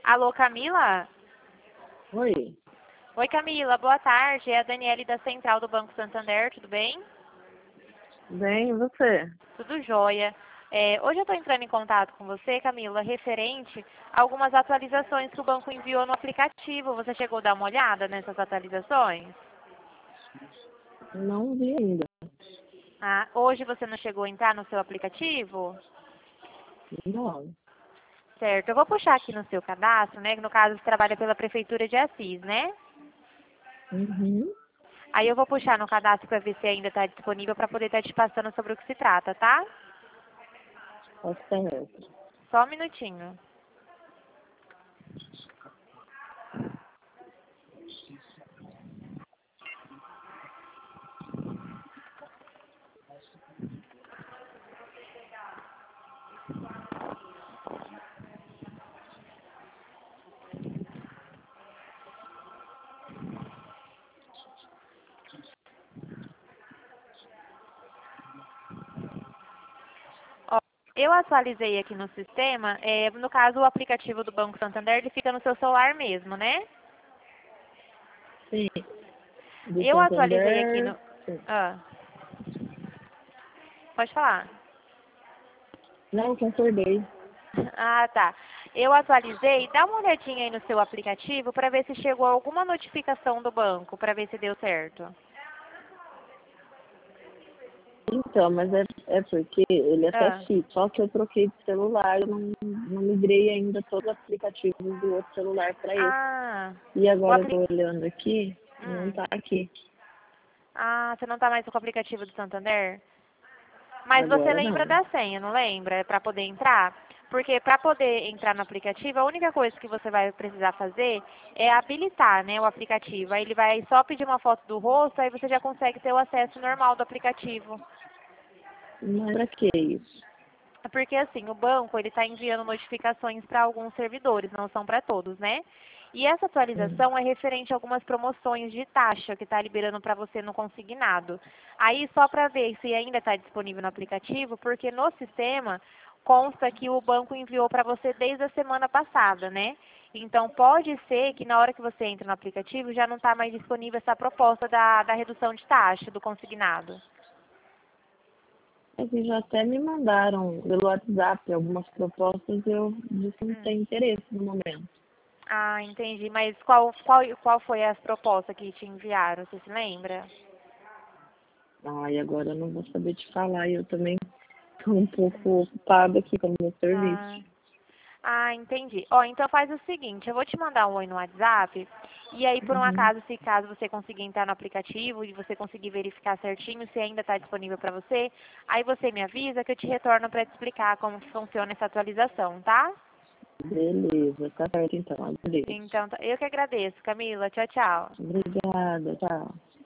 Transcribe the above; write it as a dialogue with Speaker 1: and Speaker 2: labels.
Speaker 1: Alô, Camila?
Speaker 2: Oi,
Speaker 1: Oi, Camila, boa tarde. É a Daniele da Central do Banco Santander, tudo bem?
Speaker 2: bem, e você?
Speaker 1: Tudo jóia. Hoje eu estou entrando em contato com você, Camila, referente a algumas atualizações que o banco enviou no aplicativo. Você chegou a dar uma olhada nessas atualizações?
Speaker 2: Não vi ainda.
Speaker 1: Ah, hoje você não chegou a entrar no seu aplicativo?
Speaker 2: Não.
Speaker 1: Certo, eu vou puxar aqui no seu cadastro, né? No caso, você trabalha pela Prefeitura de Assis, né?
Speaker 2: Uhum.
Speaker 1: Aí eu vou puxar no cadastro para ver se ainda está disponível para poder estar te passando sobre o que se trata, tá?
Speaker 2: Tá certo.
Speaker 1: Só um minutinho. Ó, eu atualizei aqui no sistema, no caso o aplicativo do Banco Santander, ele fica no seu celular mesmo, né?
Speaker 2: Sim, do
Speaker 1: Eu atualizei aqui
Speaker 2: Santander.
Speaker 1: no...
Speaker 2: Sim.
Speaker 1: Ah, pode falar.
Speaker 2: Não, concordei.
Speaker 1: Ah, tá. Eu atualizei, dá uma olhadinha aí no seu aplicativo para ver se chegou alguma notificação do banco, para ver se deu certo.
Speaker 2: Então, mas é porque ele até
Speaker 1: Ah,
Speaker 2: fica, só que eu troquei de celular, eu não migrei ainda todos os aplicativos do outro celular para esse.
Speaker 1: ah,
Speaker 2: E
Speaker 1: o
Speaker 2: agora eu
Speaker 1: apli...
Speaker 2: tô olhando aqui, não
Speaker 1: Hum.
Speaker 2: tá aqui.
Speaker 1: Ah, você não está mais com o aplicativo do Santander? Mas você
Speaker 2: Agora
Speaker 1: lembra
Speaker 2: não.
Speaker 1: da senha, não lembra? Para poder entrar? Porque para poder entrar no aplicativo, a única coisa que você vai precisar fazer é habilitar, né, o aplicativo. Aí ele vai só pedir uma foto do rosto, aí você já consegue ter o acesso normal do aplicativo.
Speaker 2: Mas pra que isso?
Speaker 1: Porque assim, o banco ele está enviando notificações para alguns servidores, não são para todos, né? E essa
Speaker 2: Hum.
Speaker 1: atualização é referente a algumas promoções de taxa que está liberando para você no consignado. Aí só para ver se ainda está disponível no aplicativo, porque no sistema consta que o banco enviou para você desde a semana passada, né? Então pode ser que na hora que você entra no aplicativo já não está mais disponível essa proposta da redução de taxa do consignado.
Speaker 2: É que já até me mandaram pelo WhatsApp algumas propostas e eu disse que não
Speaker 1: Hum.
Speaker 2: tenho interesse no momento.
Speaker 1: Ah, entendi. Mas qual foi as propostas que te enviaram? Você se lembra?
Speaker 2: Ai, agora eu não vou saber te falar e eu também estou um pouco ocupada aqui com o meu
Speaker 1: Ah,
Speaker 2: serviço.
Speaker 1: entendi. Ó, então faz o seguinte, eu vou te mandar um oi no WhatsApp, e aí por um
Speaker 2: Uhum.
Speaker 1: acaso, se caso você conseguir entrar no aplicativo e você conseguir verificar certinho se ainda está disponível para você, aí você me avisa que eu te retorno para te explicar como que funciona essa atualização, tá?
Speaker 2: Beleza, tá certo então, agradeço.
Speaker 1: Então, eu que agradeço, Camila. Tchau, tchau.
Speaker 2: Obrigada, tchau.